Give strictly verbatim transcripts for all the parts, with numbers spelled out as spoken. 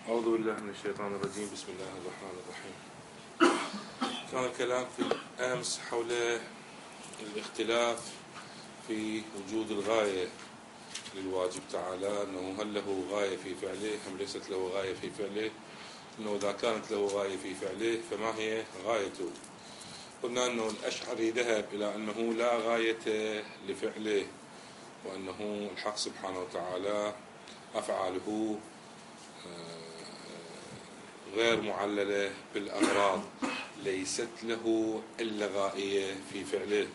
أعوذ بالله من الشيطان الرجيم. بسم الله الرحمن الرحيم. كان الكلام في الأمس حول الاختلاف في وجود الغاية للواجب تعالى، أنه هل له غاية في فعله أم ليست له غاية في فعله، أنه إذا كانت له غاية في فعله فما هي غايته. قلنا أنه الأشعري ذهب إلى أنه لا غاية لفعله، وأنه الحق سبحانه وتعالى أفعاله غير معللة بالأغراض، ليست له إلا غائية في فعله.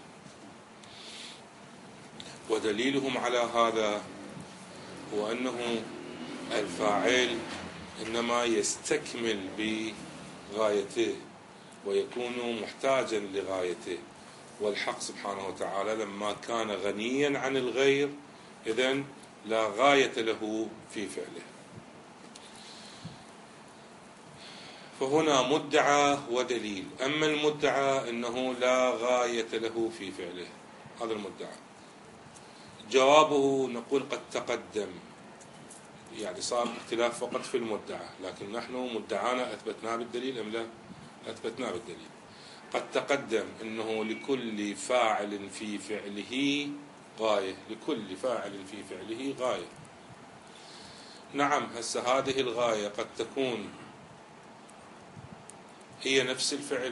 ودليلهم على هذا هو أنه الفاعل إنما يستكمل بغايته ويكون محتاجا لغايته، والحق سبحانه وتعالى لما كان غنيا عن الغير إذن لا غاية له في فعله. فهنا مدعى ودليل. أما المدعى أنه لا غاية له في فعله، هذا المدعى. جوابه نقول قد تقدم، يعني صار اختلاف فقط في المدعى، لكن نحن مدعانا أثبتناه بالدليل أم لا؟ أثبتناه بالدليل. قد تقدم أنه لكل فاعل في فعله غاية، لكل فاعل في فعله غاية. نعم، هسه هذه الغاية قد تكون هي نفس الفعل،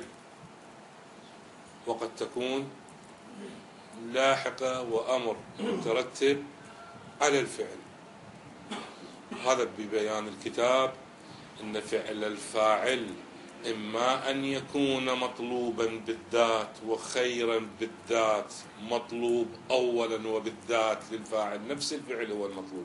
وقد تكون لاحقة وأمر مترتب على الفعل. هذا ببيان الكتاب أن فعل الفاعل إما أن يكون مطلوبا بالذات وخيرا بالذات، مطلوب أولا وبالذات للفاعل، نفس الفعل هو المطلوب،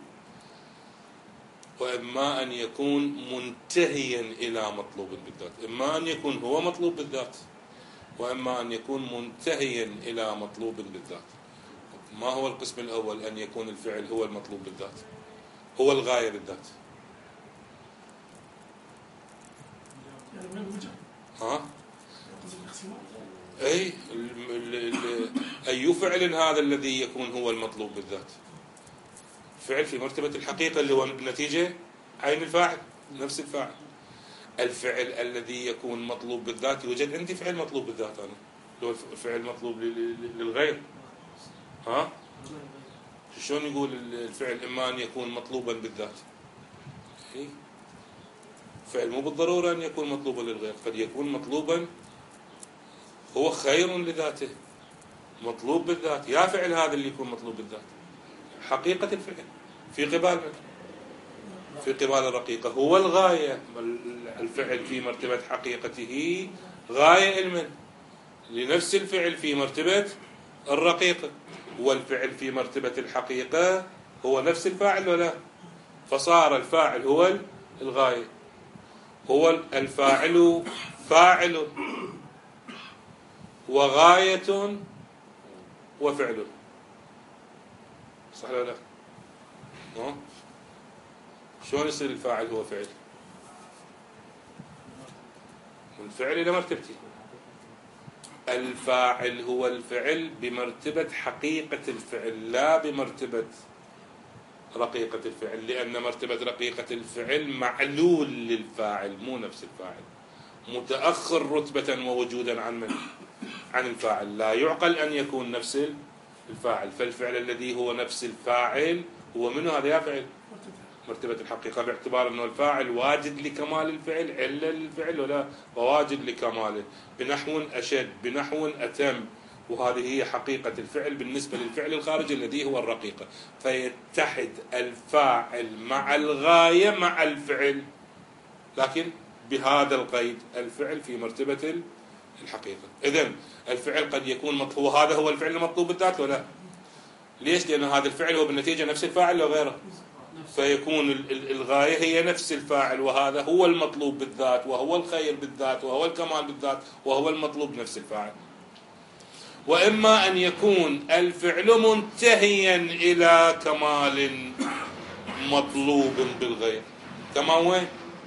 وإما أن يكون منتهيا إلى مطلوب بالذات. إما أن يكون هو مطلوب بالذات، وإما أن يكون منتهيا إلى مطلوب بالذات. ما هو القسم الأول؟ أن يكون الفعل هو المطلوب بالذات، هو الغاية بالذات. ها؟ أي ال ال أي فعل هذا الذي يكون هو المطلوب بالذات؟ فعل في مرتبة الحقيقة اللي هو النتيجة عين الفاعل، نفس الفاعل. الفعل الذي يكون مطلوب بالذات، يوجد عندي فعل مطلوب بالذات أنا، اللي هو الفعل مطلوب للغير. ها؟ شلون يقول الفعل إما أن يكون مطلوبا بالذات؟ فعل مو بالضرورة أن يكون مطلوبا للغير، قد يكون مطلوبا هو خير لذاته، مطلوب بالذات. يا فعل هذا اللي يكون مطلوب بالذات حقيقة الفعل في قبال من؟ في قبال الرقيقة، هو الغاية. الفعل في مرتبة حقيقته غاية المن لنفس الفعل في مرتبة الرقيقة، والفعل في مرتبة الحقيقة هو نفس الفاعل ولا؟ فصار الفاعل هو الغاية، هو الفاعل فاعل وغاية وفعل. صح ولا لا؟ ها؟ شلون يصير الفاعل هو فعل؟ من فعل إلى مرتبته. الفاعل هو الفعل بمرتبة حقيقة الفعل، لا بمرتبة رقيقة الفعل، لأن مرتبة رقيقة الفعل معلول للفاعل، مو نفس الفاعل، متأخر رتبة ووجودا عن من؟ عن الفاعل. لا يعقل أن يكون نفس الفاعل. فالفعل الذي هو نفس الفاعل هو منه هذا يا فعل مرتبة الحقيقة، باعتبار أنه الفاعل واجد لكمال الفعل، علة للفعل ولا وواجد لكماله، بنحو أشد بنحو أتم، وهذه هي حقيقة الفعل بالنسبة للفعل الخارجي الذي هو الرقيقة. فيتحد الفاعل مع الغاية مع الفعل، لكن بهذا القيد، الفعل في مرتبة الحقيقة. إذن الفعل قد يكون مطلوب، هذا هو الفعل المطلوب بالذات ولا؟ ليش؟ لأن هذا الفعل هو بالنتيجة نفس الفاعل لو غيره، فيكون الغاية هي نفس الفاعل، وهذا هو المطلوب بالذات، وهو الخير بالذات، وهو الكمال بالذات، وهو المطلوب نفس الفاعل. وإما أن يكون الفعل منتهيا إلى كمال مطلوب بالغير، كما وين؟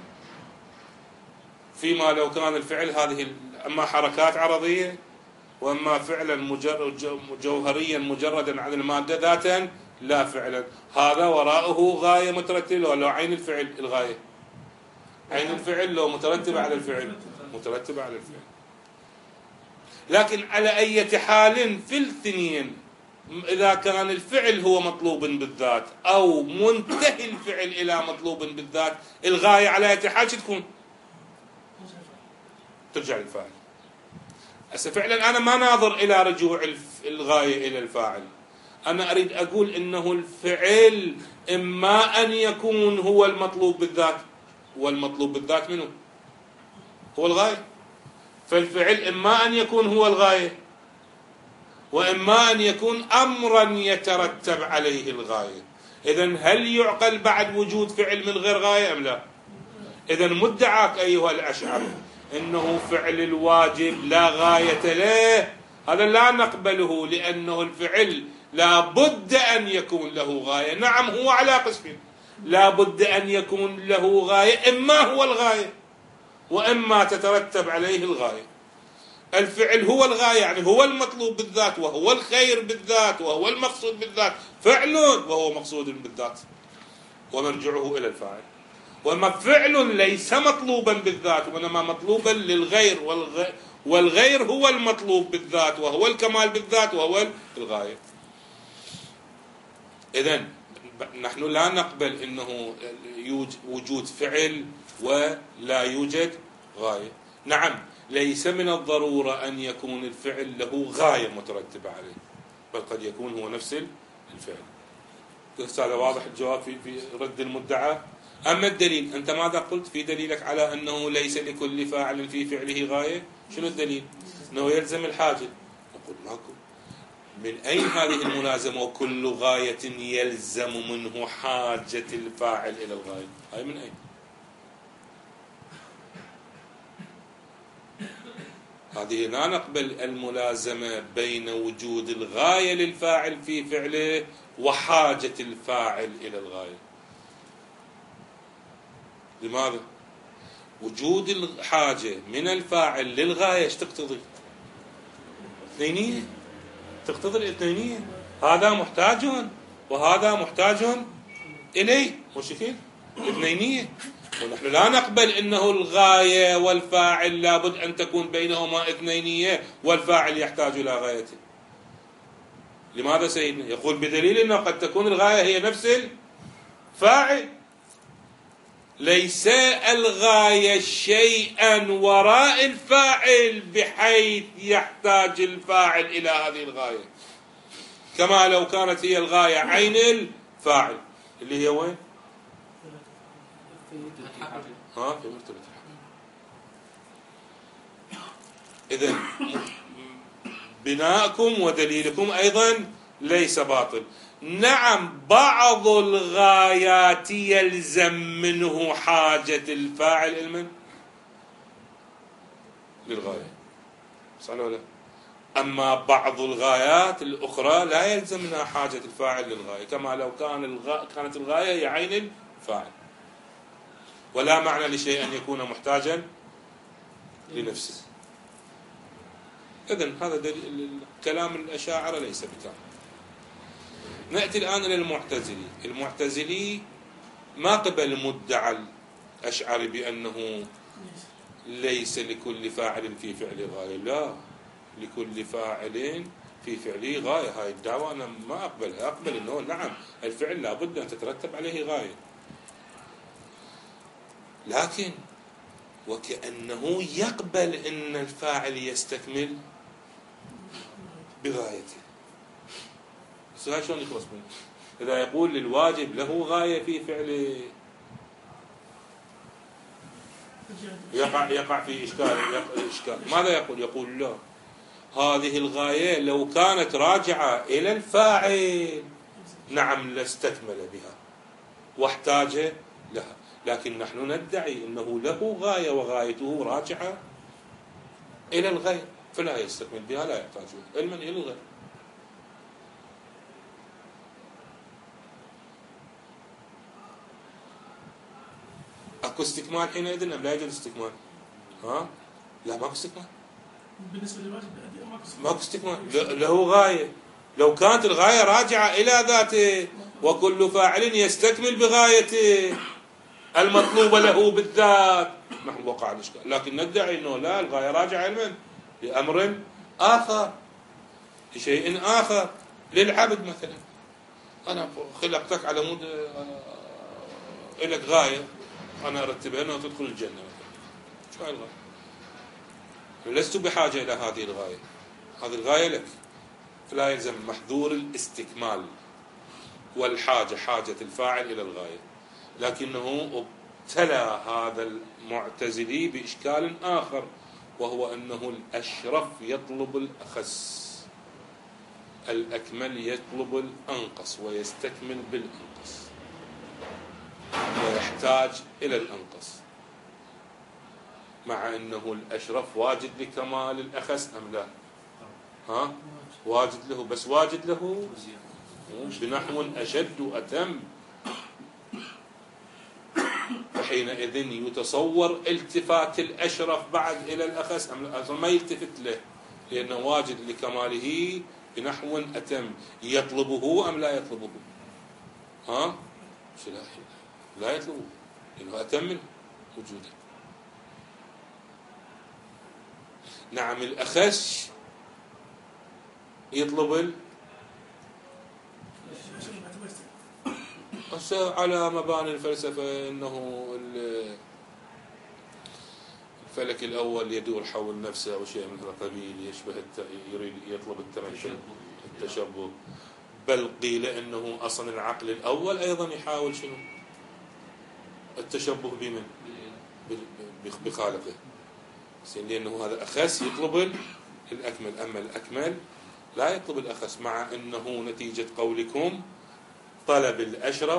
فيما لو كان الفعل هذه أما حركات عرضية، وأما فعلا مجرد جوهريا مجردا عن المادة ذاتا، لا فعلا، هذا وراءه غاية مترتبة، ولو عين الفعل الغاية. عين الفعل لو مترتبة على الفعل مترتبة على الفعل. لكن على أي حال في الاثنين إذا كان الفعل هو مطلوب بالذات أو منتهي الفعل إلى مطلوب بالذات، الغاية على أي حال تكون ترجع للفاعل. هسه فعلا أنا ما ناظر إلى رجوع الغاية إلى الفاعل، أنا أريد أقول إنه الفعل إما أن يكون هو المطلوب بالذات، والمطلوب بالذات منه هو الغاية، فالفعل إما أن يكون هو الغاية وإما أن يكون أمرا يترتب عليه الغاية. إذن هل يعقل بعد وجود فعل من غير غاية أم لا؟ إذن مدعاك أيها الأشعري إنه فعل الواجب لا غاية له، هذا لا نقبله، لأنه الفعل لا بد أن يكون له غاية. نعم هو على قسمين، لا بد أن يكون له غاية، إما هو الغاية وإما تترتب عليه الغاية. الفعل هو الغاية يعني هو المطلوب بالذات وهو الخير بالذات وهو المقصود بالذات، فعل وهو مقصود بالذات ومرجعه إلى الفاعل. وما فعل ليس مطلوبا بالذات وإنما مطلوبا للغير، والغير هو المطلوب بالذات وهو الكمال بالذات وهو الغاية. إذن نحن لا نقبل أنه وجود فعل ولا يوجد غاية. نعم ليس من الضرورة أن يكون الفعل له غاية مترتبة عليه، بل قد يكون هو نفس الفعل. هذا واضح الجواب في في رد المدعى. أما الدليل، أنت ماذا قلت في دليلك على أنه ليس لكل فاعل في فعله غاية؟ شنو الدليل؟ أنه يلزم الحاجة. نقول ماكو. من أين هذه الملازمة وكل غاية يلزم منه حاجة الفاعل إلى الغاية؟ هاي من أين؟ هذه لا نقبل الملازمة بين وجود الغاية للفاعل في فعله وحاجة الفاعل إلى الغاية. لماذا؟ وجود الحاجة من الفاعل للغاية ايش تقتضي؟ اثنينية، تقتضي الاثنينية. هذا محتاج وهذا محتاج إليه، مش كده؟ اثنينية. ونحن لا نقبل انه الغاية والفاعل لابد ان تكون بينهما اثنينية والفاعل يحتاج الى غايته. لماذا سيدنا؟ يقول بدليل انه قد تكون الغاية هي نفس الفاعل. ليس الغاية شيئا وراء الفاعل بحيث يحتاج الفاعل الى هذه الغاية، كما لو كانت هي الغاية عين الفاعل اللي هي وين؟ ها في مرتبة الحق. إذن بناءكم ودليلكم أيضا ليس باطل. نعم بعض الغايات يلزم منه حاجة الفاعل المن للغاية، صح ولا؟ أما بعض الغايات الأخرى لا يلزم منها حاجة الفاعل للغاية، كما لو كان الغاية كانت الغاية هي عين الفاعل. ولا معنى لشيء أن يكون محتاجا لنفسه. إذن هذا دليل كلام الأشاعرة ليس بكامل. نأتي الآن إلى المعتزلي. المعتزلي ما قبل مدعى الأشعري بأنه ليس لكل فاعل في فعل غاية، لا، لكل فاعل في فعله غاية. هاي الدعوة أنا ما أقبلها. أقبل أنه نعم الفعل لابد أن تترتب عليه غاية، لكن وكأنه يقبل أن الفاعل يستكمل بغايته. بس هاي شلون يخلص منه؟ إذا يقول للواجب له غاية في فعله يقع يقع في إشكال. إشكال ماذا يقول؟ يقول لا، هذه الغاية لو كانت راجعة إلى الفاعل نعم لاستكمل بها واحتاج لها، لكن نحن ندعي أنه له غاية وغايته راجعة إلى الغير فلا يستكمل بها، لا يحتاج علما إلى الغير. أكو استكمال حينئذ أم لا يوجد استكمال؟ ها؟ لا ماكو استكمال. بالنسبة للواجب ماكو استكمال، له غاية. لو كانت الغاية راجعة إلى ذاته وكل فاعل يستكمل بغايته المطلوبة له بالذات، نحن وقع الإشكال. لكن ندعي أنه لا، الغاية راجعة علما لأمر آخر، لشيء آخر، للعبد مثلا. أنا خلقتك على مود لك غاية أنا أرتبها أنه تدخل الجنة مثلا. شو هاي الغاية؟ لست بحاجة إلى هذه الغاية، هذه الغاية لك، فلا يلزم محذور الاستكمال والحاجة، حاجة الفاعل إلى الغاية. لكنه ابتلى هذا المعتزلي بإشكال آخر، وهو أنه الأشرف يطلب الأخس، الأكمل يطلب الأنقص ويستكمل بالأنقص ويحتاج إلى الأنقص، مع أنه الأشرف واجد لكمال الأخس أم لا؟ ها؟ واجد له، بس واجد له بنحو أشد وأتم. فحينئذ يتصور التفات الأشرف بعد إلى الأخس أم لا؟ ما يلتفت له، لأنه واجد لكماله بنحو أتم. يطلبه أم لا يطلبه؟ ها؟ لا يطلبه، لأنه أتم منه وجوده. نعم الأخس يطلب على مباني الفلسفة أنه الفلك الأول يدور حول نفسه أو شيء من هذا القبيل، يشبه الت... يريد يطلب التمثل التشبه. بل قيل أنه أصلا العقل الأول أيضا يحاول شنو؟ التشبه بمن؟ بخالقه، لأنه هذا أخس يطلب الأكمل، أما الأكمل لا يطلب الأخس، مع أنه نتيجة قولكم طلب الأشرف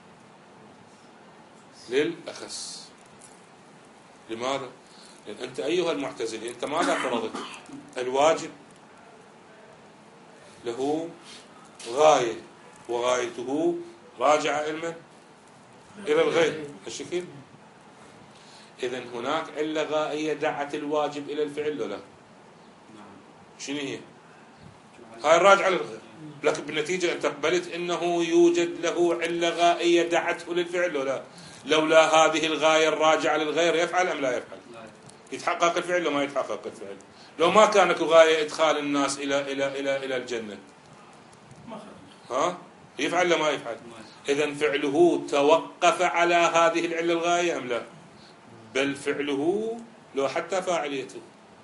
للأخس. لماذا؟ لأن أنت أيها المعتزلي أنت ماذا فرضت؟ الواجب له غاية، وغايته راجعة علما إلى الغير الشكل. إذن هناك علة غائية دعت الواجب إلى الفعل ولا لا؟ شنو هي؟ هاي الراجعة للغير، لكن بالنتيجة أنت قبلت أنه يوجد له علة غائية دعته للفعل ولا لا؟ لولا هذه الغاية الراجعة للغير يفعل أم لا يفعل؟ يتحقق الفعل وما يتحقق الفعل؟ لو ما كانت الغاية إدخال الناس إلى إلى إلى إلى الجنة، ها؟ يفعل ولا ما يفعل؟ إذن فعله توقف على هذه العلة الغاية أم لا؟ بل فعله لو حتى فاعليته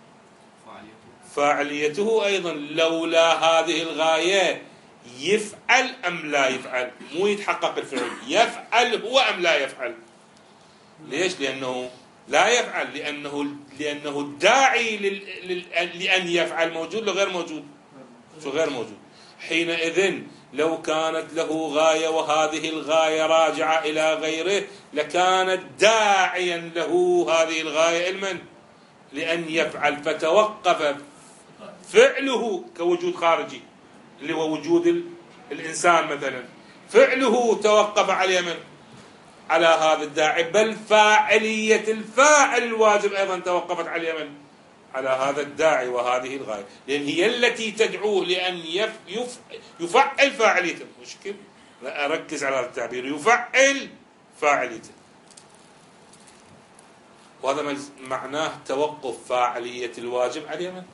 فاعليته أيضا لولا هذه الغاية يفعل أم لا يفعل؟ مو يتحقق الفعل، يفعل هو أم لا يفعل؟ ليش؟ لأنه لا يفعل، لأنه لأنه الداعي لل... لل... لأن يفعل موجود لو غير موجود؟ شو غير موجود؟ حينئذ لو كانت له غاية وهذه الغاية راجعة إلى غيره لكانت داعيا له هذه الغاية علما لأن يفعل، فتوقف فعله كوجود خارجي اللي هو وجود الإنسان مثلا، فعله توقف على من؟ على هذا الداعي، بل فاعلية الفاعل الواجب أيضا توقفت على من؟ على هذا الداعي وهذه الغاية، لأن هي التي تدعوه لأن يف يف يفعل فاعليته. مشكل لا أركز على التعبير، يفعل فاعليته، وهذا معناه توقف فاعلية الواجب على من؟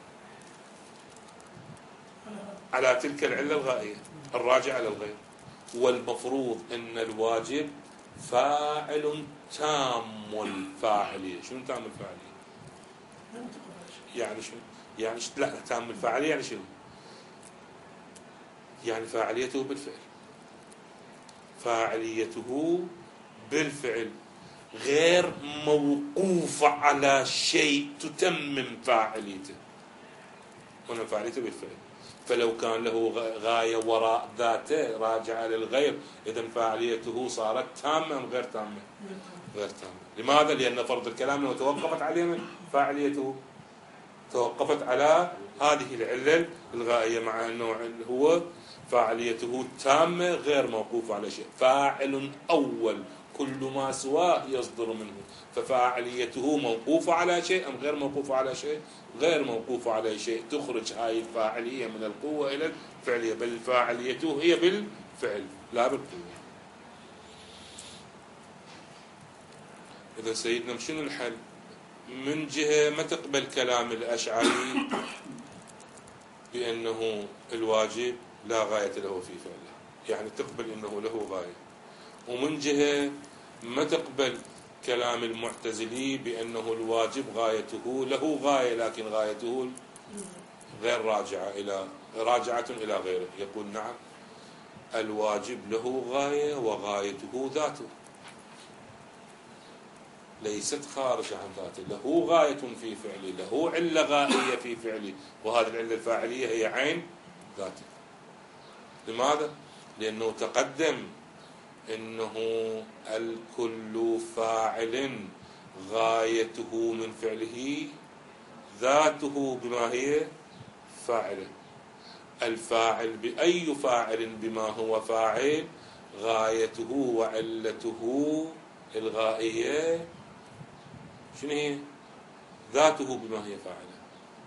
على تلك العلة الغائية الراجعة للغير. والمفروض أن الواجب فاعل تام الفاعلية. شنو تام الفاعلية؟ يعني شنو؟ يعني ش... لا تام الفاعلية يعني شنو؟ يعني فاعليته بالفعل، فاعليته بالفعل غير موقوفة على شيء تتمم فاعليته، هنا فاعليته بالفعل. فلو كان له غاية وراء ذاته راجعة للغير إذن فاعليته صارت تامة أم غير تامة؟ غير تامة. لماذا؟ لأن فرض الكلام أنه توقفت عليه فاعليته، توقفت على هذه العلة الغائية، مع أنه هو فاعليته تامة غير موقوفة على شيء. فاعل أول كل ما سواه يصدر منه، ففاعليته موقوفة على شيء أم غير موقوفة على شيء؟ غير موقوفة على شيء. تخرج هاي الفاعلية من القوة إلى الفعلية، بل فاعليته هي بالفعل لا بالقوة. إذا سيدنا شنو الحل؟ من جهة ما تقبل كلام الأشعري بأنه الواجب لا غاية له في فعله، يعني تقبل أنه له غاية، ومن جهة ما تقبل كلام المعتزلي بأنه الواجب غايته له غاية لكن غايته غير راجعة إلى راجعة إلى غيره. يقول نعم، الواجب له غاية وغايته ذاته، ليست خارجة عن ذاته، له غاية في فعله، له علة غائية في فعله، وهذه العلة الفاعلية هي عين ذاته. لماذا؟ لأنه تقدم إنه الكل فاعل غايته من فعله ذاته بما هي فاعله، الفاعل بأي فاعل بما هو فاعل غايته وعلته الغائية شنو هي؟ ذاته بما هي فاعله.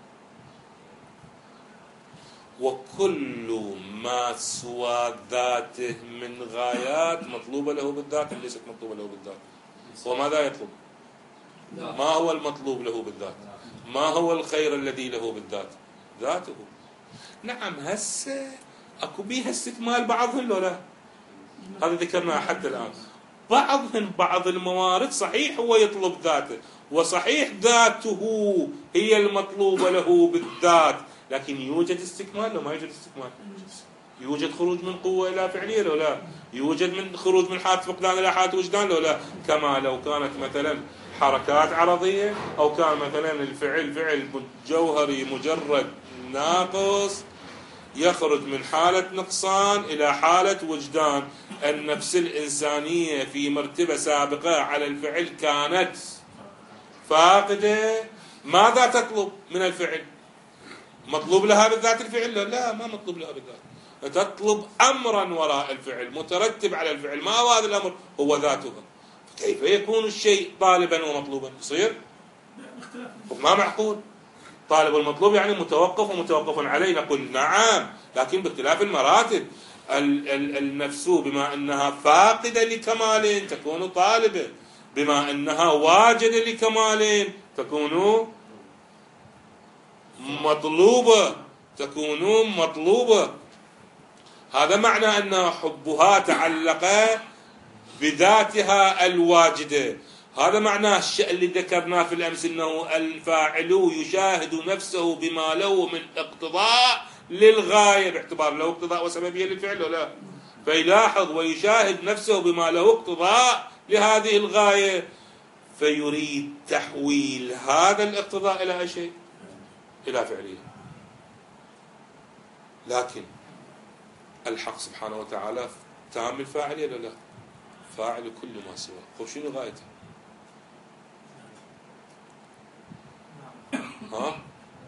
وكل ما سوى ذاته من غايات مطلوبة له بالذات أم ليست مطلوبة له بالذات؟ وماذا يطلب؟ ما هو المطلوب له بالذات؟ ما هو الخير الذي له بالذات؟ ذاته. نعم، هسه اكو بيها استكمال بعضهن لو لا؟ هذا ذكرناه حتى الآن. بعضهن بعض الموارد صحيح هو يطلب ذاته، وصحيح ذاته هي المطلوبة له بالذات، لكن يوجد استكمال لو ما يوجد استكمال؟ يوجد خروج من قوة إلى فعلية لو لا؟ يوجد من خروج من حالة فقدان إلى حالة وجدان لو لا؟ كما لو كانت مثلا حركات عرضية، أو كان مثلا الفعل فعل جوهري مجرد ناقص يخرج من حالة نقصان إلى حالة وجدان. النفس الإنسانية في مرتبة سابقة على الفعل كانت فاقدة، ماذا تطلب من الفعل؟ مطلوب لها بالذات الفعل؟ لا، ما مطلوب لها بالذات، تطلب أمرا وراء الفعل مترتب على الفعل، ما هو هذا الأمر؟ هو ذاته. كيف يكون الشيء طالبا ومطلوبا؟ يصير ما معقول. طالب المطلوب يعني متوقف ومتوقف عليه، نقول نعم، لكن باختلاف المراتب. النفس بما أنها فاقدة لكمال تكون طالبة، بما أنها واجدة لكمال تكون مطلوبة تكون مطلوبة. هذا معنى أن حبها تعلق بذاتها الواجدة. هذا معناه الشيء اللي ذكرناه في الأمس، أنه الفاعل يشاهد نفسه بما له من اقتضاء للغاية، باعتبار له اقتضاء وسببية للفعل ولا، فيلاحظ ويشاهد نفسه بما له اقتضاء لهذه الغاية، فيريد تحويل هذا الاقتضاء إلى أي شيء؟ إلى فعلية. لكن الحق سبحانه وتعالى تام الفاعلية ولا لا؟ فاعل كل ما سوى. طيب شنو غايته؟ ها؟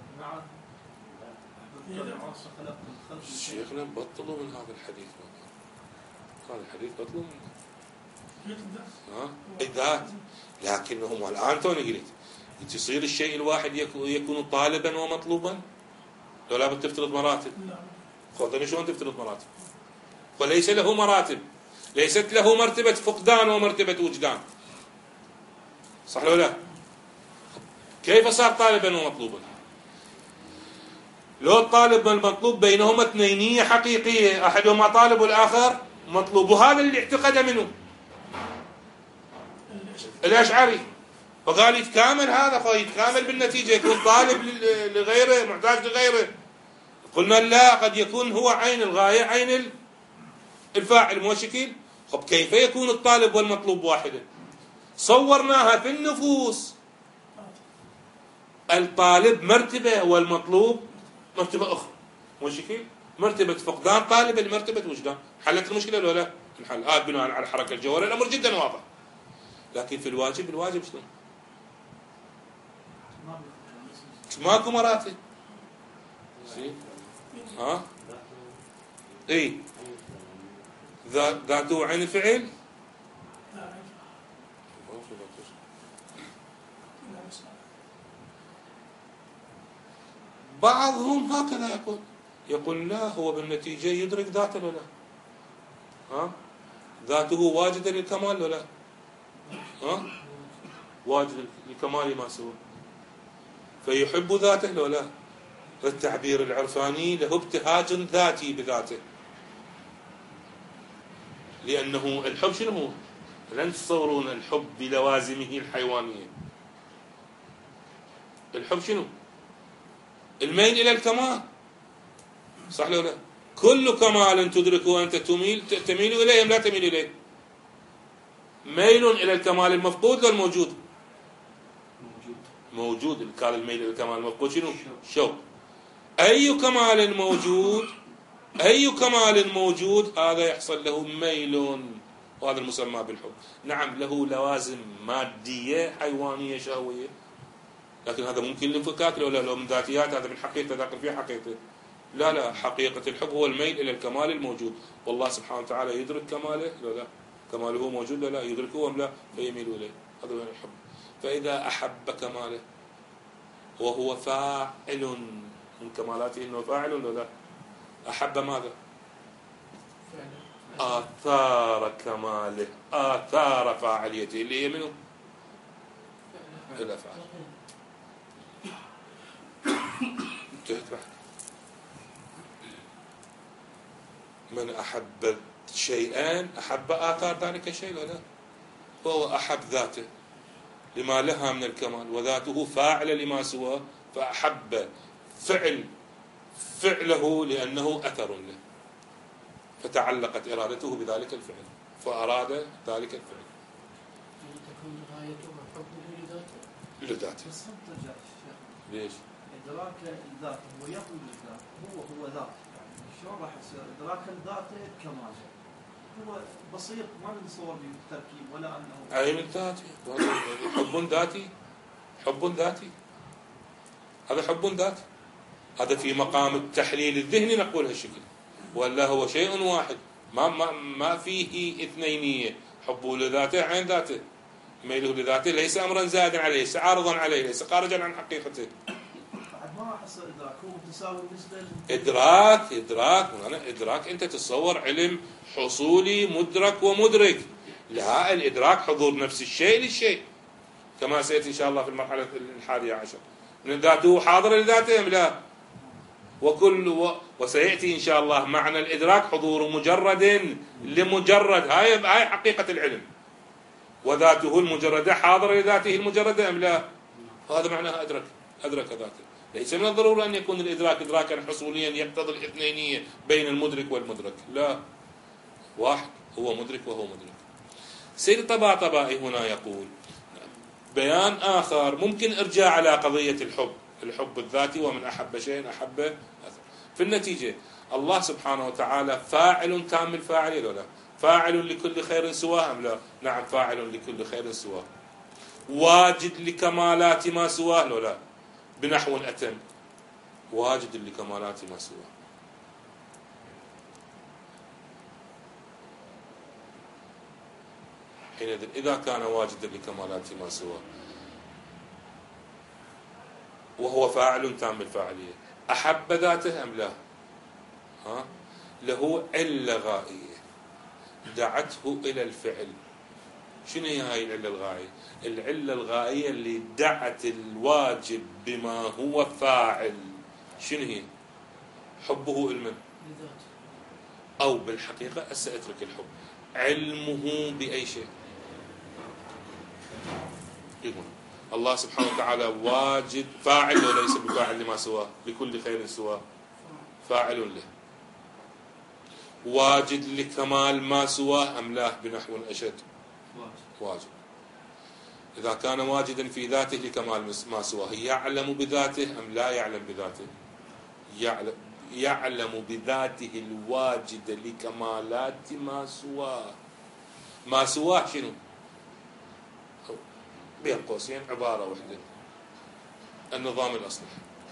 شيخنا بطلوا من هذا الحديث، هذا الحديث بطلوا منه. ها؟ ذات، لكنهم الآن توني قلت تصير الشيء الواحد يكون طالبا ومطلوبا، لو لا بتفترض مراتب. خذني شلون تفترض مراتب؟ وليس له مراتب، ليست له مرتبة فقدان ومرتبة وجدان، صح ولا لا؟ كيف صار طالبا ومطلوبا؟ لو الطالب والمطلوب بينهما اثنينية حقيقية، أحدهما طالب والآخر مطلوب، وهذا اللي اعتقد منه الأشعري، فقال يتكامل هذا، يتكامل بالنتيجة، يكون طالب لغيره محتاج لغيره. قلنا لا، قد يكون هو عين الغاية عين الفاعل، مو شكل. طب كيف يكون الطالب والمطلوب واحدا؟ صورناها في النفوس، الطالب مرتبة والمطلوب مرتبة أخرى، مو شكل، مرتبة فقدان طالب لمرتبة وجدان. حلت المشكلة ولا لا؟ الحل آه بناء على الحركة الجوهرية الأمر جدا واضح. لكن في الواجب، الواجب شنو؟ ماكو مراتب. ها؟ اي ذاته عين الفعل. بعضهم هكذا يقول يقول لا، هو بالنتيجة يدرك ذاته ولا لا؟ ها؟ ذاته واجدة للكمال ولا لا؟ ها؟ واجد الكمال ما سوى، فيحب ذاته لو لا. التعبير العرفاني له ابتهاج ذاتي بذاته، لأنه الحب شنو هو؟ لن تصورون الحب بلوازمه الحيوانية. الحب شنو؟ الميل إلى الكمال، صح لو لا؟ كل كمال تدركه أنت تميل تميل إليه أم لا تميل إليه؟ ميل إلى الكمال المفقود ولا الموجود؟ موجود. موجود. كان الميل إلى الكمال المفقود شنو؟ شوق. أي كمال موجود، أي كمال موجود هذا يحصل له ميل، وهذا المسمى بالحب. نعم له لوازم مادية حيوانية شهوية، لكن هذا ممكن الانفكاك لو لا، لو من ذاتيات هذا من حقيقته داخل فيه حقيقته. لا لا، حقيقة الحب هو الميل إلى الكمال الموجود، والله سبحانه وتعالى يدرك كماله لو لا، كماله موجود لا لا يدركه أم لا، فيميل إليه. هذا هو الحب. فإذا أحب كماله وهو فاعل من كمالاته إنه فاعل ولا لا، أحب ماذا؟ آثار كماله، آثار فاعليته اللي هي منه الأفعال. انتهت بعد. من أحب شيئا أحب آثار ذلك الشيء ولا لا؟ فهو أحب ذاته لما لها من الكمال، وذاته فاعل لما سواه، فأحب فعل فعله لأنه أثر له، فتعلقت إرادته بذلك الفعل، فأراد ذلك الفعل. تكون غايته حبه لذاته. لذاته. بس هم ترجع الشيخ. ليش؟ إدراك الذات هو يقوم بالذات، هو هو ذات، يعني شلون راح يصير إدراك الذات كمال؟ هو بسيط ما نتصور بالتركيب ولا أنه. أي من ذاتي، حب ذاتي، حب ذاتي، هذا حب ذاتي، هذا في مقام التحليل الذهني نقول هالشكل، ولا هو شيء واحد، ما ما ما فيه اثنينية. حبه لذاته عين ذاته، ميله لذاته ليس أمرا زائدا عليه، ليس عارضا عليه، ليس خارجا عن حقيقته. بعد ما راح يصير إدراك، هو متساوي بالنسبة. إدراك إدراك أنا إدراك أنت تتصور علم حصولي مدرك ومدرك، لا، الإدراك حضور نفس الشيء للشيء، كما سيأتي إن شاء الله في المرحلة الحادية عشر. من ذاته حاضر لذاته لا، وكل و... وسيأتي إن شاء الله معنى الإدراك حضور مجرد لمجرد، هاي هاي حقيقة العلم، وذاته المجردة حاضرة لذاته المجردة أم لا؟ هذا معناها أدرك أدرك ذاته. ليس من الضرورة أن يكون الإدراك إدراكا حصوليا يقتضي الاثنينية بين المدرك والمدرك، لا، واحد هو مدرك وهو مدرك. سيد الطباطبائي هنا يقول بيان آخر ممكن إرجاع على قضية الحب، الحب الذاتي، ومن أحب شيء أحب أثر. في النتيجة الله سبحانه وتعالى فاعل تام الفاعل ولا لا؟ فاعل لكل خير سواه أم لا؟ نعم فاعل لكل خير سواه. واجد لكمالات ما سواه ولا لا؟ بنحو أتم، واجد لكمالات ما سواه. حينئذ إذا كان واجدا لكمالات ما سواه وهو فاعل تام الفاعلية، أحب ذاته أم لا؟ ها؟ له علة غائية دعته إلى الفعل. شنو هي هاي العلة الغائية؟ العلة الغائية اللي دعت الواجب بما هو فاعل، شنو هي؟ حبه لمن؟ أو بالحقيقة سأترك الحب، علمه بأي شيء. يقول الله سبحانه وتعالى واجد فاعل وليس بفاعل لما سواه، لكل خير سواه، فاعل له. واجد لكمال ما سواه أم لا بنحو أشد؟ واجد. إذا كان واجدا في ذاته لكمال ما سواه، يعلم بذاته أم لا يعلم بذاته؟ يعلم, يعلم بذاته الواجد لكمالات ما سواه. ما سواه شنو؟ بين قوسين عبارة واحدة، النظام الأصلح.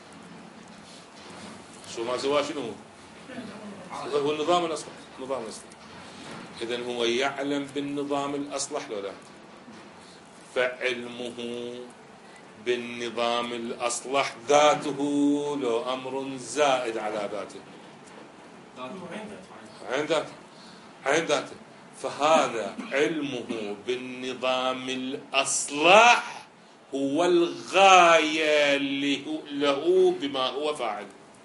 شو ما سواه شنو هو؟ هو النظام الأصلح، النظام الأصلح. إذن هو يعلم بالنظام الأصلح لو لا؟ فعلمه بالنظام الأصلح ذاته لو أمر زائد على ذاته، عين ذاته، عين ذاته. فهذا علمه بالنظام الأصلح هو الغاية اللي له بما هو فاعل.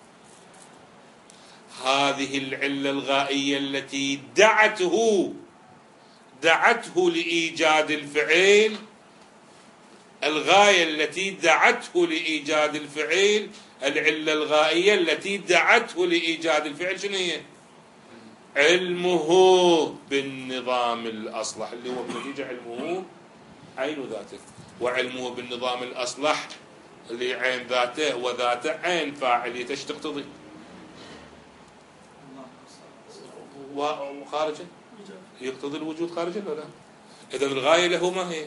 هذه العلة الغائية التي دعته دعته لإيجاد الفعل، الغاية التي دعته لإيجاد الفعل، العلة الغائية التي دعته لإيجاد الفعل شنو هي؟ علمه بالنظام الأصلح، اللي هو بنتيجة علمه عين ذاته. وعلمه بالنظام الأصلح اللي عين ذاته وذاته عين فاعليته، ايش تقتضي؟ وخارجا يقتضي الوجود خارجا ولا لا؟ إذن الغاية له ما هي؟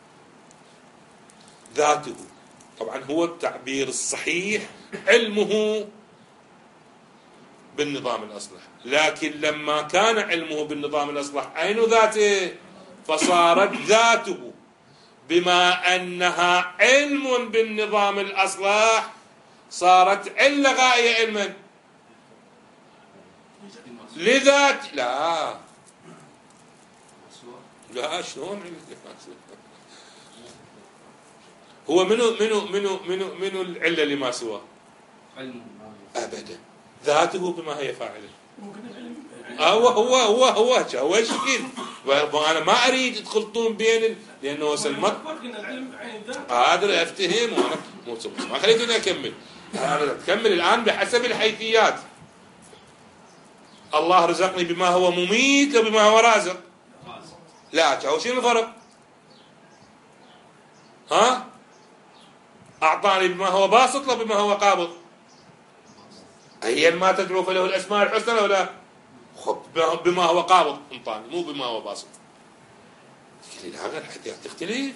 ذاته. طبعا هو التعبير الصحيح علمه بالنظام الأصلح، لكن لما كان علمه بالنظام الأصلح عين ذاته فصارت ذاته بما أنها علم بالنظام الأصلح صارت علة غاية علما لذات. لا لا شلون هو منو منو منو منو منو العلة اللي ما سواه؟ أبدا ذاته بما هي فاعله. هو هو هو هو هو شكل. وانا ما اريد تخلطون بين ال... لانه سلمت هذا افتهم وانا مو ما خليتوني اكمل. انا تكمل الان بحسب الحيثيات. الله رزقني بما هو مميت وبما هو رازق. لا هو شنو الفرق؟ ها؟ اعطاني بما هو باسط لا بما هو قابض. ايا ما تدعو فله الاسماء الحسنى ولا خب بما هو قابض انطاني مو بما هو باسط. لا غير الحيثيات تختلف.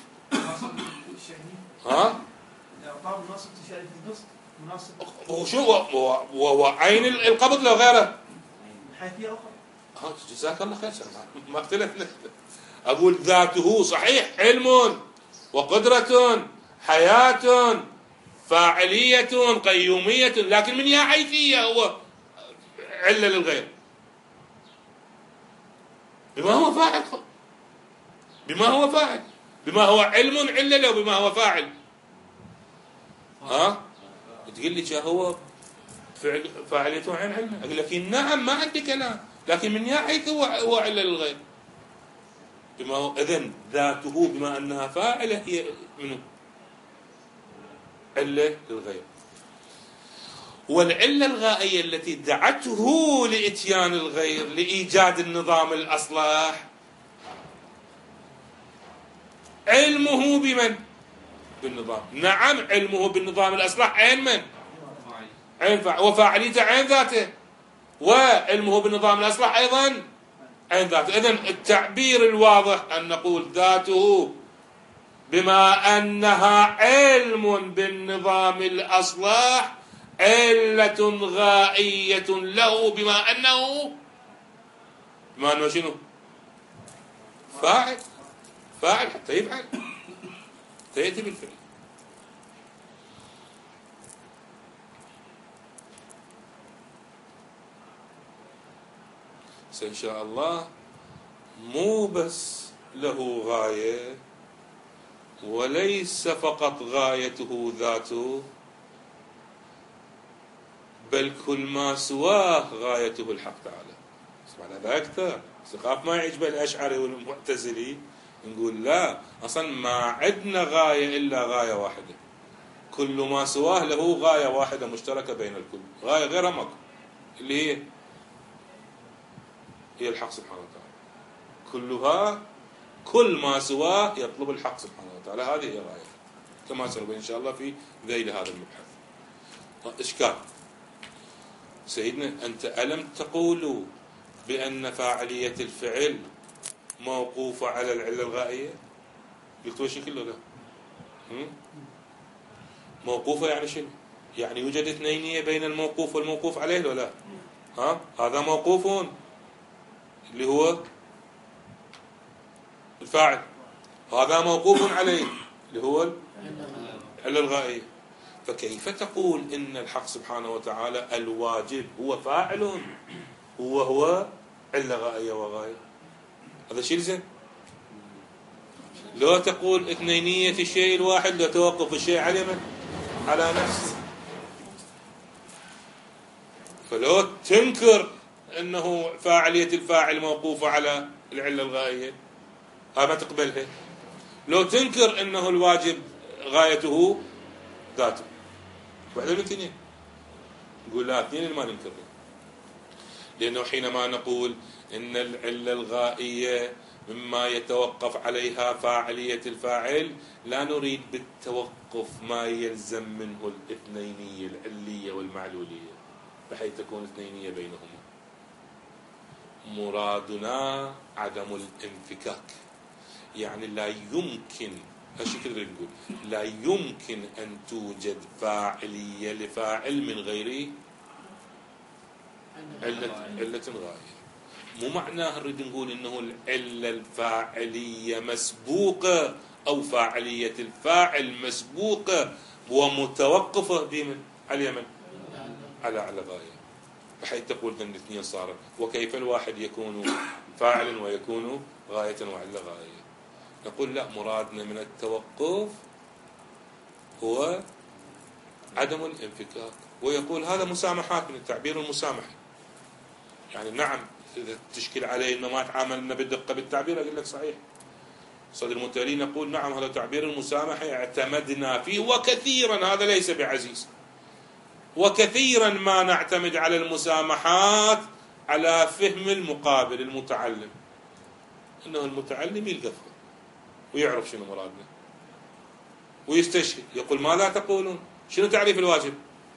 ها؟ اعطاه مناسب تشارك القسط مناسب. وشو وهو عين القبض لو غيره؟ حيثية أخرى. ها جزاك الله خير ما اختلفنا. أقول ذاته صحيح علم وقدرة حياة فاعلية قيومية، لكن من يا حيثية هو علة للغير بما هو فاعل، بما هو فاعل، بما هو علم علة له بما هو فاعل. ها تقول لي هو فعل فاعليته عن علمه، أقول لك نعم ما عندي كلام، لكن من يا حيث هو هو علة للغير بما هو. إذن ذاته بما أنها فاعلة هي منه علة للغير. والعلة الغائية التي دعته لإتيان الغير لإيجاد النظام الأصلح علمه بمن؟ بالنظام. نعم علمه بالنظام الأصلح عين من؟ عين فاعل، وفاعليته عين ذاته، وعلمه بالنظام الأصلح أيضا عين ذاته. إذن التعبير الواضح أن نقول ذاته بما أنها علم بالنظام الأصلح علة غائية له بما أنه بما أنه شنو؟ فاعل، فاعل حتى يفعل حتى يأتي بالفعل. إن شاء الله مو بس له غاية وليس فقط غايته ذاته، بل كل ما سواه غايته الحق تعالى. اسمعنا هذا أكثر سقاف ما يعجب الأشعري والمعتزلي نقول لا، أصلا ما عندنا غاية إلا غاية واحدة، كل ما سواه له غاية واحدة مشتركة بين الكل، غاية غير مك اللي هي هي الحق سبحانه وتعالى. كلها كل ما سواه يطلب الحق سبحانه وتعالى، هذه هي غاية كما سنبين إن شاء الله في ذيل هذا المبحث. إشكال سيدنا أنت ألم تقولوا بأن فاعلية الفعل موقوفة على العلة الغائية؟ قلت وش كله لا موقوفة يعني شنو؟ يعني يوجد اثنينية بين الموقوف والموقوف عليه ولا لا؟ ها هذا موقوف اللي هو الفاعل، هذا موقوف عليه اللي هو العلة الغائية. فكيف تقول إن الحق سبحانه وتعالى الواجب هو فاعل هو هو علة غائية وغاية؟ هذا شيء زين؟ لو تقول اثنينية الشيء الواحد، لو توقف الشيء على من؟ على نفسه. فلو تنكر أنه فاعلية الفاعل موقوفة على العلة الغائية، ها ما تقبلها. لو تنكر أنه الواجب غايته ذاته، واحدة من الاثنين. نقول لا، اثنين ما ننكرها، لأنه حينما نقول إن العلة الغائية مما يتوقف عليها فاعلية الفاعل، لا نريد بالتوقف ما يلزم منه الاثنينية العلية والمعلولية بحيث تكون اثنينية بينهما. مرادنا عدم الانفكاك، يعني لا يمكن، هالشكل اللي نقول لا يمكن أن توجد فاعلية لفاعل من غير علة علة غاية. مو معناه نريد نقول إنه العلة الفاعلية مسبوقة أو فاعلية الفاعل مسبوقة ومتوقفة بمن؟ على من؟ على على غاية، بحيث تقول أن الاثنين صارت. وكيف الواحد يكون فاعلا ويكون غاية وعلى غاية؟ نقول لا، مرادنا من التوقف هو عدم الانفكاك. ويقول هذا مسامحات من التعبير المسامحي. يعني نعم، إذا تشكل عليه إنه ما تعاملنا بالدقة بالتعبير، أقول لك صحيح. صدر المتولي نقول نعم، هذا تعبير المسامحي اعتمدنا فيه، وكثيرا هذا ليس بعزيز، وكثيرا ما نعتمد على المسامحات على فهم المقابل المتعلم، إنه المتعلم يلقى ويعرف شنو مرادنا ويستشهد، يقول ماذا تقولون؟ شنو تعريف الواجب؟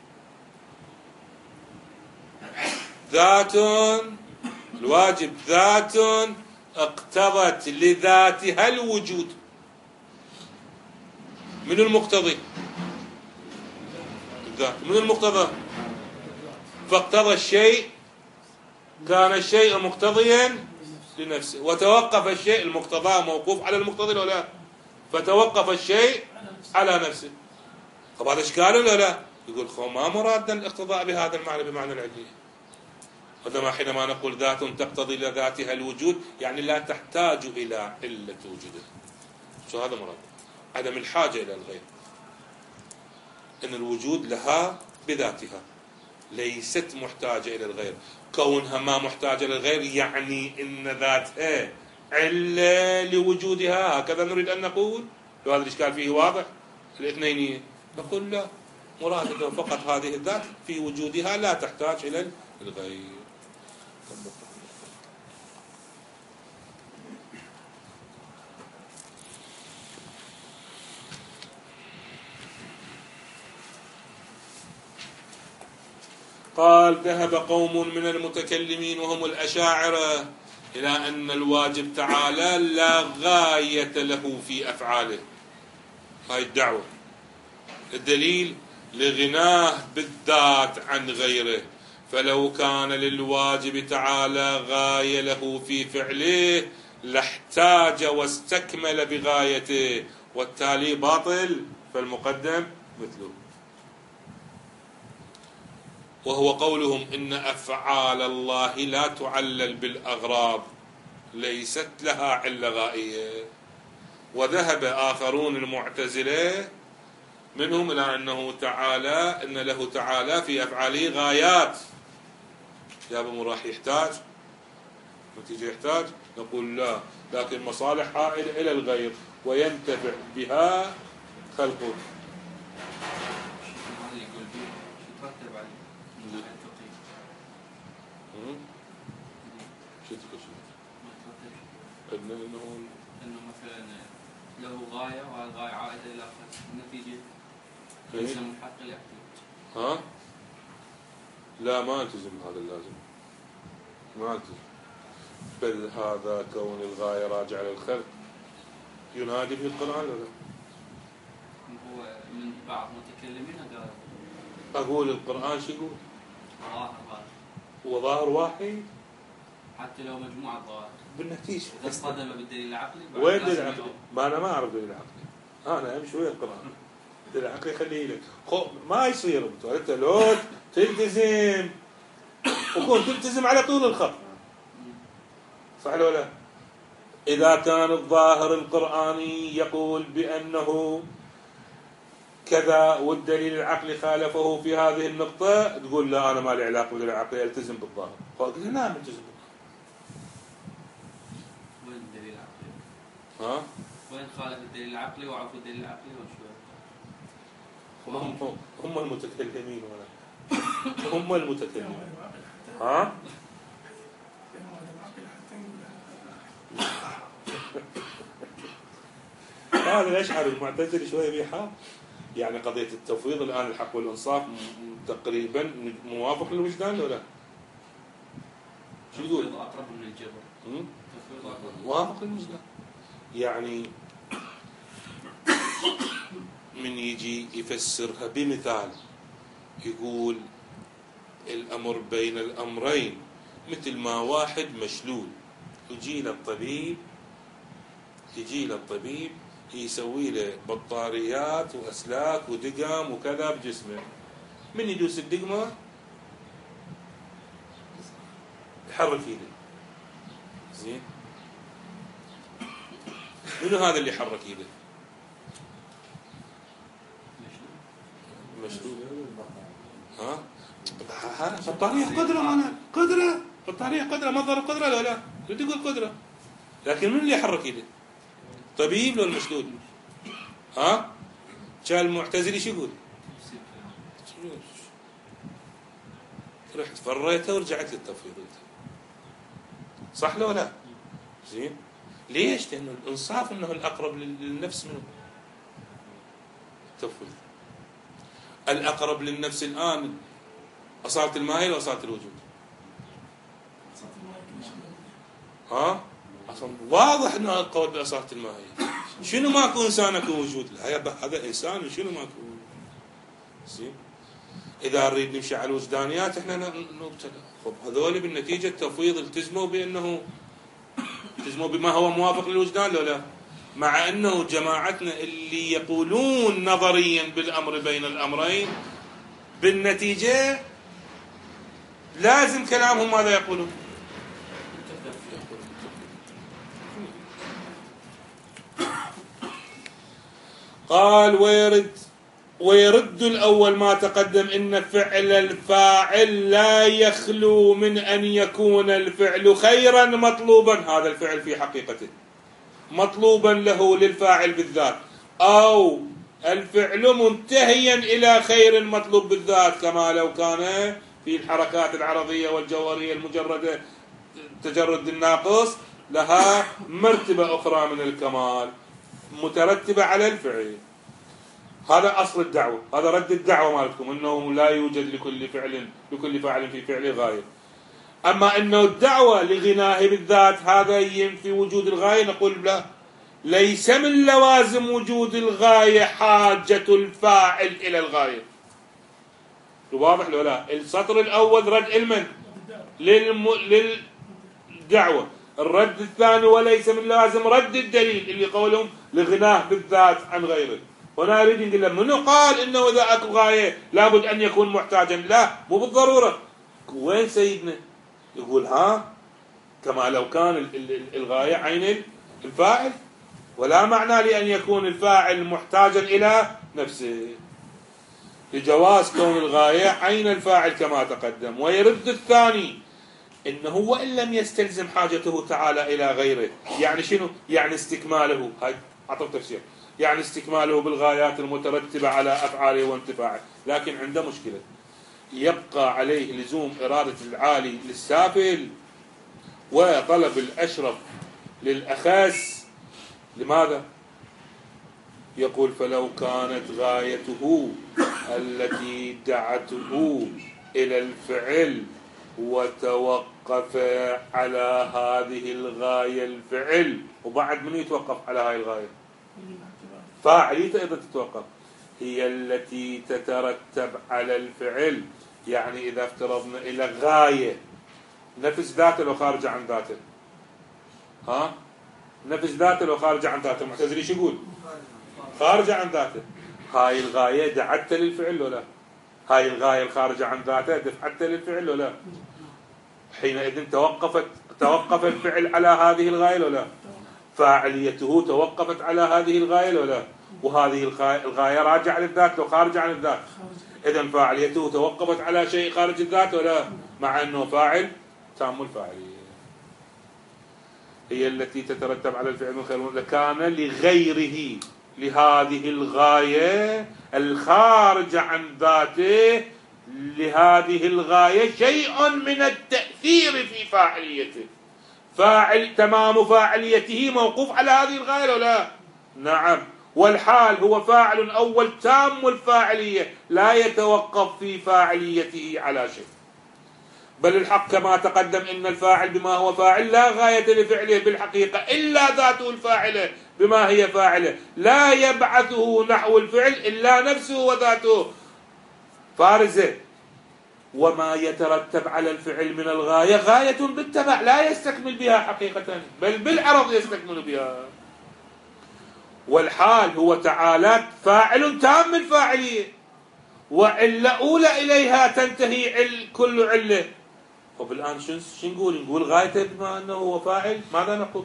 ذات، الواجب ذات اقتضت لذاتها الوجود. من المقتضي؟ الذات. من المقتضى؟ فاقتضى الشيء، كان الشيء مقتضيا لنفسه، وتوقف الشيء المقتضى موقوف على المقتضي ولا لا؟ فتوقف الشيء على نفسه. طب هذا اشكال ولا لا؟ يقول خو ما مرادنا الاقتضاء بهذا المعنى، بمعنى العلية. وإنما حينما نقول ذات تقتضي لذاتها الوجود، يعني لا تحتاج إلى علة وجودها. شو هذا مراد؟ عدم الحاجة إلى الغير، إن الوجود لها بذاتها، ليست محتاجة إلى الغير. كونها ما محتاجة إلى الغير يعني إن ذاتها علة لوجودها. هكذا نريد أن نقول. لو هذا الإشكال فيه واضح الاثنينية، نقول لا، مراد فقط هذه الذات في وجودها لا تحتاج إلى الغير. قال ذهب قوم من المتكلمين وهم الأشاعرة إلى أن الواجب تعالى لا غاية له في أفعاله. هاي الدعوة. الدليل لغناه بالذات عن غيره، فلو كان للواجب تعالى غاية له في فعله لاحتاج واستكمل بغايته، والتالي باطل فالمقدم مثله. وهو قولهم إن أفعال الله لا تعلل بالأغراض، ليست لها علة غائية. وذهب آخرون المعتزلة منهم إلى أنه تعالى إن له تعالى في أفعاله غايات. يا ابو راح يحتاج نتيجة يحتاج، نقول لا، لكن مصالح عائلة إلى الغير وينتفع بها خلقه. انه انه مثلا له غايه والغايه عائده الى النتيجه يلزم الحق الاعتماد. ها؟ لا، ما التزم هذا اللازم، ما التزم. بل هذا كون الغايه راجعه للخلق ينادي به القرآن ولا؟ هو من بعض متكلمين قال اقول القرآن شو يقول؟ ظاهر هو ظاهر واحد حتى لو مجموعة ظواهر بالنتيجة. إذا اصطدم بالدليل العقلي. وين الدليل العقلي؟ ما أنا ما أعرف دليل العقلي، أنا أمشي ويا القرآن. الدليل العقلي خليه لك. ما يصير أنت لو تلتزم وكون تلتزم على طول الخط، صح ولا لا؟ إذا كان الظاهر القرآني يقول بأنه كذا والدليل العقلي خالفه في هذه النقطة، تقول لا أنا ما لي علاقة بالدليل العقلي، ألتزم بالظاهر. قلت نعم التزم بالظاهر. وين الدليل العقلي؟ ها؟ وين خالف الدليل العقلي وعفو الدليل العقلي وشو؟ هم هم المتكلمين ولا هم المتكلمين. ها؟ هذا الأشعري المعتزلي شوية بيحار. يعني قضية التفويض الآن الحق والإنصاف تقريبا موافق للوجدان ولا لا؟ شو يقول؟ أقرب من الجبر. موافق للوجدان. يعني من يجي يفسرها بمثال يقول الأمر بين الأمرين مثل ما واحد مشلول يجي للطبيب يجي للطبيب يسوي له بطاريات وأسلاك ودقم وكذا بجسمه. من يدوس الدقمة يحرك ايده. زين؟ منو هذا اللي حرك ايده؟ مشلول. ها؟ بطارية قدرة معنا قدرة بطارية قدرة مصدر القدرة لا لا تقول قدرة، لكن من اللي يحرك ايده؟ طبيب لو المشلول؟ ها؟ كان المعتزلي شو يقول؟ رحت فريته ورجعت للتفويض. صح لو لا؟ زين؟ ليش؟ لأنه الإنصاف أنه الأقرب للنفس منه التفويض. الأقرب للنفس الآن أصالة الماهية ولا أصالة الوجود؟ ها؟ أصلا واضح أنه القول بأصالة الماهية. شنو ماكو إنسان أكو وجود له؟ هذا إنسان وشنو ماكو؟ زين؟ إذا نريد نمشي على الوجدانيات إحنا نبتلى. خب هذول بالنتيجة التفويض التزموا بأنه التزموا بما هو موافق للوجدان ولا لا؟ مع أنه جماعتنا اللي يقولون نظريا بالأمر بين الأمرين بالنتيجة لازم كلامهم ماذا يقولون؟ قال ويرد ويرد الأول ما تقدم إن فعل الفاعل لا يخلو من أن يكون الفعل خيرا مطلوبا. هذا الفعل في حقيقته مطلوبا له للفاعل بالذات، أو الفعل منتهيا إلى خير مطلوب بالذات، كما لو كان في الحركات العرضية والجوهرية المجردة تجرد الناقص لها مرتبة أخرى من الكمال مترتبة على الفعل. هذا أصل الدعوة، هذا رد الدعوة مالتكم أنه لا يوجد لكل فعل لكل فاعل في فعل غاية. أما أنه الدعوة لغناه بالذات هذا ينفي وجود الغاية، نقول لا، ليس من لوازم وجود الغاية حاجة الفاعل إلى الغاية. واضح لو لا؟ السطر الأول رد المن للم... للدعوة، الرد الثاني وليس من لوازم رد الدليل اللي قولهم لغناه بالذات عن غيره. هنا أريد نقول لهم منو قال إنه إذا أكو غاية لابد أن يكون محتاجا؟ لا، مو بالضرورة. وين سيدنا؟ يقول ها كما لو كان الغاية عين الفاعل، ولا معنى لأن يكون الفاعل محتاجا إلى نفسه، لجواز كون الغاية عين الفاعل كما تقدم. ويرد الثاني إنه وإن لم يستلزم حاجته تعالى إلى غيره، يعني شنو؟ يعني استكماله، هاي أعطوا تفسير، يعني استكماله بالغايات المترتبة على أفعاله وانتفاعه، لكن عنده مشكلة، يبقى عليه لزوم إرادة العالي للسافل وطلب الأشرف للأخس. لماذا؟ يقول فلو كانت غايته التي دعته إلى الفعل وتوقف على هذه الغاية الفعل، وبعد من يتوقف على هذه الغاية؟ فاعليته إذا تتوقف، هي التي تترتب على الفعل. يعني إذا افترضنا إلى غاية نفس ذاته لو خارجة عن ذاته، ها نفس ذاته لو خارجة عن ذاته، المعتزلي شو يقول؟ خارجة عن ذاته. هاي الغاية دعت للفعل ولا؟ هاي الغاية الخارجة عن ذاته دفعت للفعل ولا؟ حينئذ توقفت توقف الفعل على هذه الغاية ولا؟ فاعليته توقفت على هذه الغاية ولا؟ وهذه الغاية راجعة للذات لو خارجة عن الذات. إذن فاعليته توقفت على شيء خارج الذات ولا؟ مع أنه فاعل تام الفاعلية هي التي تترتب على الفعل من خير لكان لغيره لهذه الغاية الخارجة عن ذاته لهذه الغاية شيء من التأثير في فاعليته. فاعل تمام فاعليته موقوف على هذه الغاية ولا؟ نعم. والحال هو فاعل أول تام الفاعلية لا يتوقف في فاعليته على شيء، بل الحق كما تقدم إن الفاعل بما هو فاعل لا غاية لفعله بالحقيقة إلا ذاته الفاعلة بما هي فاعلة، لا يبعثه نحو الفعل إلا نفسه وذاته فارزة. وما يترتب على الفعل من الغاية غاية بالتبع لا يستكمل بها حقيقة بل بالعرض يستكمل بها. والحال هو تعالى فاعل تام الفاعلية وعلة أولى إليها تنتهي عل كل علة. طب الآن شو نقول؟ نقول غايته بما أنه هو فاعل ماذا نقول؟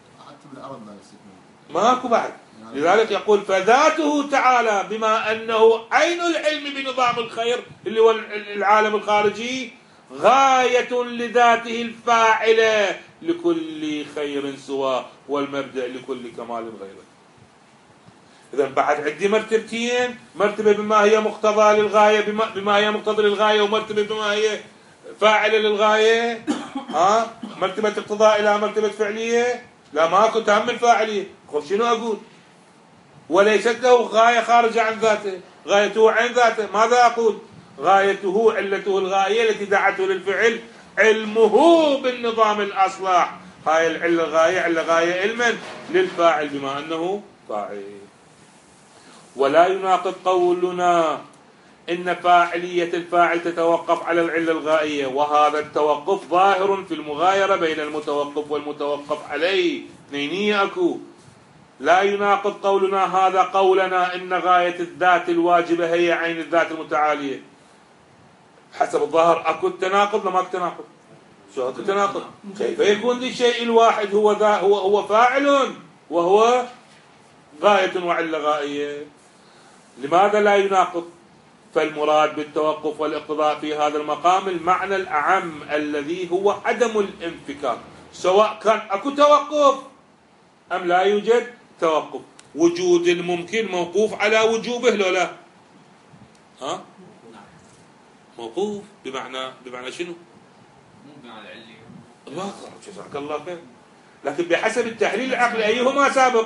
ماكو بعد. لذلك يقول فذاته تعالى بما أنه عين العلم بنظام الخير اللي هو العالم الخارجي غاية لذاته الفاعلة لكل خير سواه والمبدأ لكل كمال غيره. إذن بعد عندي مرتبتين، مرتبة بما هي مقتضى للغاية بما, بما هي مقتضى للغاية ومرتبة بما هي فاعلة للغاية. ها مرتبة اقتضاء إلى مرتبة فعلية لا ماكو تهم الفاعلية. خب شنو أقول؟ وليست له غاية خارجة عن ذاته غايته عن ذاته. ماذا أقول؟ غايته علته الغاية التي دعته للفعل علمه بالنظام الأصلح. هاي العلة غاية علة غاية علما للفاعل بما أنه فاعل. ولا يناقض قولنا إن فاعلية الفاعل تتوقف على العلة الغائية، وهذا التوقف ظاهر في المغايرة بين المتوقف والمتوقف عليه. اثنينية أكو. لا يناقض قولنا هذا قولنا إن غاية الذات الواجبة هي عين الذات المتعالية. حسب الظاهر أكو التناقض لما أكو تناقض. شو أكو تناقض؟ كيف يكون للشيء الواحد هو ذا هو هو فاعل وهو غاية وعلة غائية؟ لماذا لا يناقض؟ فالمراد بالتوقف والاقتضاء في هذا المقام المعنى الأعم الذي هو عدم الانفكاك، سواء كان أكو توقف أم لا يوجد توقف. وجود الممكن موقوف على وجوبه لو لا؟ ها؟ موقوف بمعنى بمعنى شنو؟ مو بمعنى العلي. الله جزاك الله خير. لكن بحسب التحليل العقلي أيهما سابق؟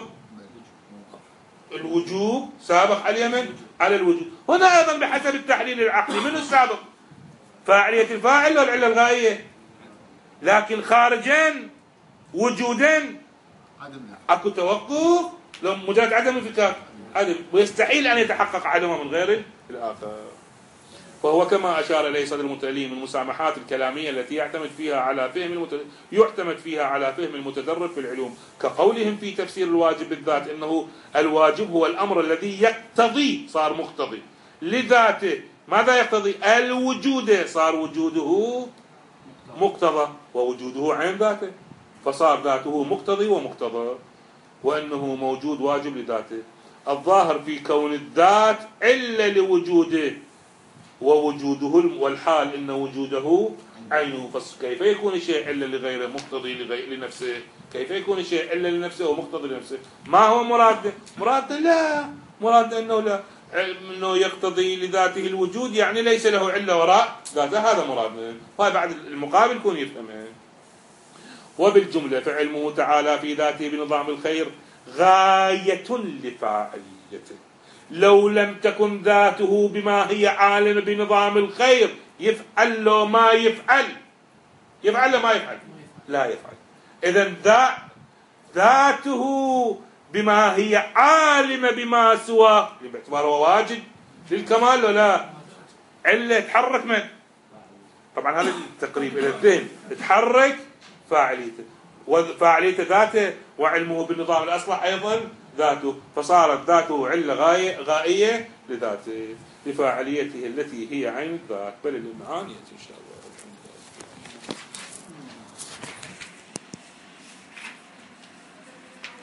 الوجوب سابق على اليمن على الوجوب. هنا أيضا بحسب التحليل العقلي من السابق؟ فاعلية الفاعل والعلة الغائية. لكن خارجا وجودا اكو توقف لو مجرد عدم انفكاك عدم، ويستحيل ان يتحقق عدمه من غير الاخر. فهو كما اشار اليه صدر المتألي من المسامحات الكلاميه التي يعتمد فيها على فهم المت... يعتمد فيها على فهم المتدرب في العلوم، كقولهم في تفسير الواجب بالذات انه الواجب هو الامر الذي يقتضي صار مقتضي لذاته. ماذا يقتضي؟ الوجود، صار وجوده مقتضى ووجوده عين ذاته، فصار ذاته مقتضي ومقتضى، وأنه موجود واجب لذاته. الظاهر في كون الذات إلا لوجوده ووجوده والحال إن وجوده عينه. فكيف يكون الشيء إلا لغيره مقتضي لغير لنفسه؟ كيف يكون الشيء إلا لنفسه ومقتضي لنفسه؟ ما هو مراده؟ مراده لا، مراده أنه لا أنه يقتضي لذاته الوجود، يعني ليس له علة وراء ذاته، هذا مراده. وهذا بعد المقابل يكون يفهمه. وبالجملة فعلمه تعالى في ذاته بنظام الخير غاية لفاعليته. لو لم تكن ذاته بما هي عالم بنظام الخير يفعل له ما يفعل، يفعل له ما يفعل لا يفعل. إذن ذا ذاته بما هي عالمة بما سواه باعتباره واجد للكمال ولا علة تحرك من؟ طبعا هذا التقريب إلى الذهن، تحرك فاعليته وفاعليته ذاته وعلمه بالنظام الأصلح أيضا ذاته، فصارت ذاته علة غاية غائية لذاته لفاعليته التي هي عين الذات. بل المعاني إن شاء الله.